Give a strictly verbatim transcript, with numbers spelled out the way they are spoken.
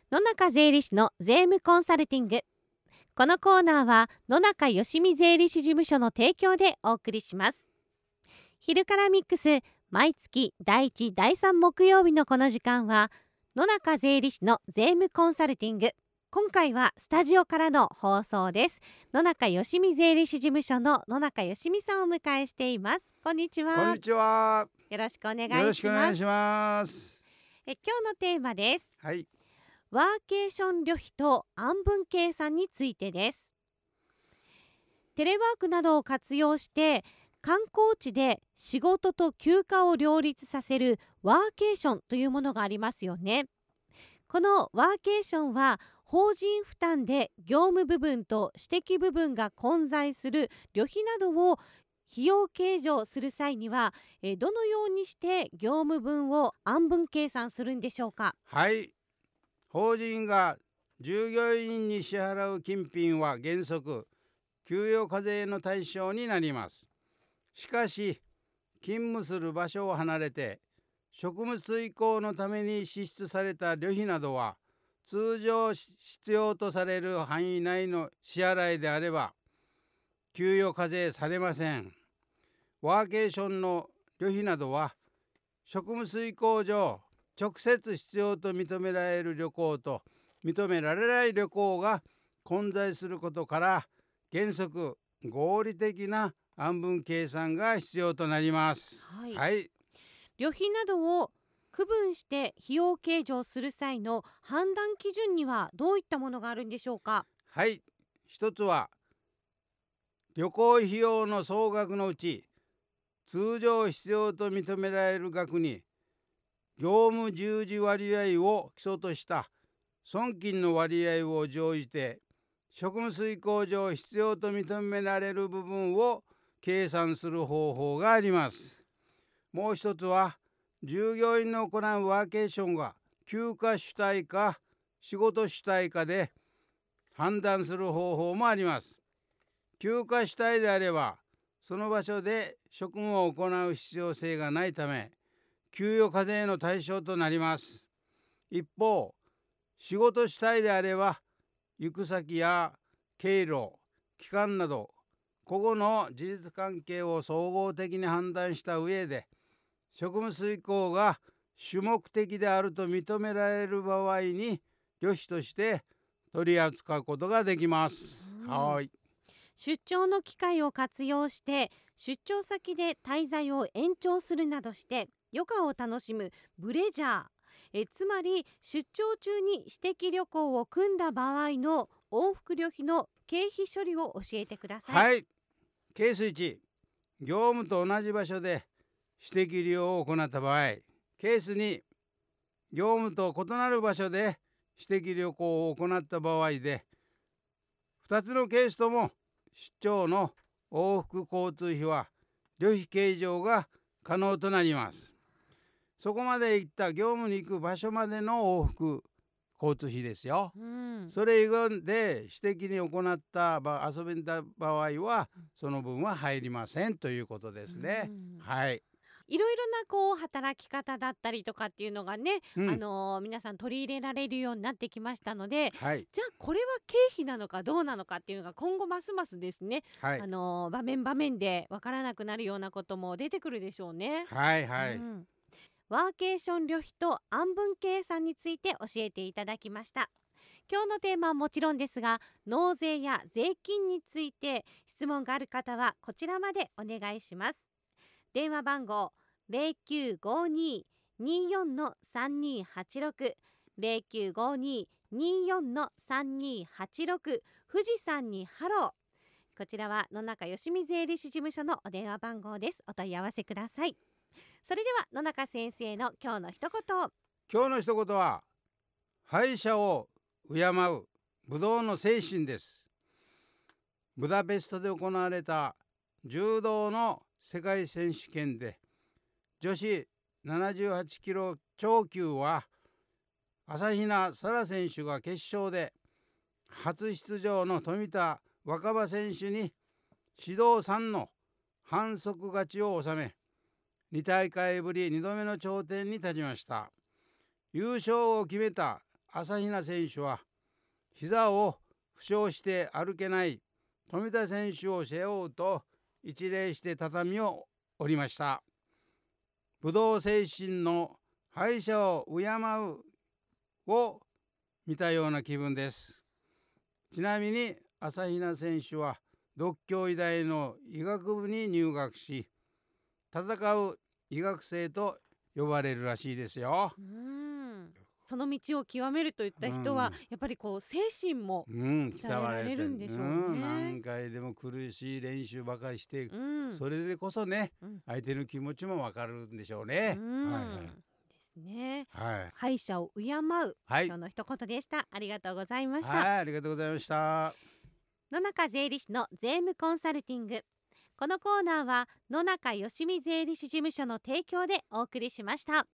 野中税理士の税務コンサルティング。このコーナーは野中よしみ税理士事務所の提供でお送りします。昼からミックス、毎月だいいち、だいさん木曜日のこの時間は野中税理士の税務コンサルティング。今回はスタジオからの放送です。野中よしみ税理士事務所の野中よしみさんをお迎えしています。こんにちは。 こんにちは。 よろしくお願いします。 よろしくお願いします。 え今日のテーマです。 はい。 ワーケーション旅費と案分計算についてです。テレワークなどを活用して観光地で仕事と休暇を両立させるワーケーションというものがありますよね。このワーケーションは法人負担で業務部分と私的部分が混在する旅費などを費用計上する際にはえどのようにして業務分を案分計算するんでしょうか。 はい。法人が従業員に支払う金品は原則給与課税の対象になります。しかし勤務する場所を離れて職務遂行のために支出された旅費などは通常必要とされる範囲内の支払いであれば給与課税されません。ワーケーションの旅費などは職務遂行上直接必要と認められる旅行と認められない旅行が混在することから原則合理的な案分計算が必要となります。 はい、 はい、 旅費などを区分して費用計上する際の判断基準にはどういったものがあるんでしょうか。 はい、一つは旅行費用の総額のうち通常必要と認められる額に業務従事割合を基礎とした損金の割合を乗じて職務遂行上必要と認められる部分を計算する方法があります。もう一つは従業員の行うワーケーションが休暇主体か仕事主体かで判断する方法もあります。休暇主体であればその場所で職務を行う必要性がないため給与課税の対象となります。一方、仕事主体であれば行く先や経路、期間など個々の事実関係を総合的に判断した上で職務遂行が主目的であると認められる場合に旅費として取り扱うことができます。はい。 出張の機会を活用して出張先で滞在を延長するなどして余暇を楽しむブレジャー、えつまり出張中に私的旅行を組んだ場合の往復旅費の経費処理を教えてください。 はい。ケースいち、業務と同じ場所で私的利用を行った場合。ケースに、業務と異なる場所で私的旅行を行った場合で、ふたつのケースとも出張の往復交通費は旅費計上が可能となります。そこまで行った業務に行く場所までの往復交通費ですよ。 うん、 それ以外で私的に行った場遊びた場合はその分は入りませんということですね。はい。 いろいろなこう働き方だったりとかっていうのがね、 うん、 あのー皆さん取り入れられるようになってきましたので、 はい。 じゃあこれは経費なのかどうなのかっていうのが今後ますますですね、 はい。 あのー場面場面でわからなくなるようなことも出てくるでしょうね。 はいはい。 うん、ワーケーション旅費と案分計算について教えていただきました。今日のテーマはもちろんですが、納税や税金について質問がある方はこちらまでお願いします。電話番号 ゼロきゅうごにーにーよんのさんにーはちろく ゼロきゅうごにーにーよんのさんにーはちろく、富士山にハロー。こちらは野中よしみ税理士事務所のお電話番号です。お問い合わせください。それでは野中先生の今日の一言。 今日の一言は敗者を敬う武道の精神です。ブダペストで行われた柔道の世界選手権で女子ななじゅうはちキロ超級は朝比奈沙羅選手が決勝で初出場の富田若葉選手に指導さんの反則勝ちを収めに大会ぶりにどめの頂点に立ちました。優勝を決めた朝比奈選手は膝を負傷して歩けない富田選手を背負うと一礼して畳を降りました。武道精神の敗者を敬うを見たような気分です。ちなみに朝比奈選手は獨協医大の医学部に入学し、戦う医学生と呼ばれるらしいですよ。 うーんその道を極めるといった人は、 うんやっぱりこう精神もうん鍛えられるんでしょうね。 ん、何回でも苦しい練習ばかりして、 うんそれでこそね、 うん相手の気持ちもわかるんでしょうね。 うんはいはいですね。 はい敗者を敬う、 はい今日の一言でした。ありがとうございました。 はい、ありがとうございました。 野中税理士の税務コンサルティング。このコーナーは野中よしみ税理士事務所の提供でお送りしました。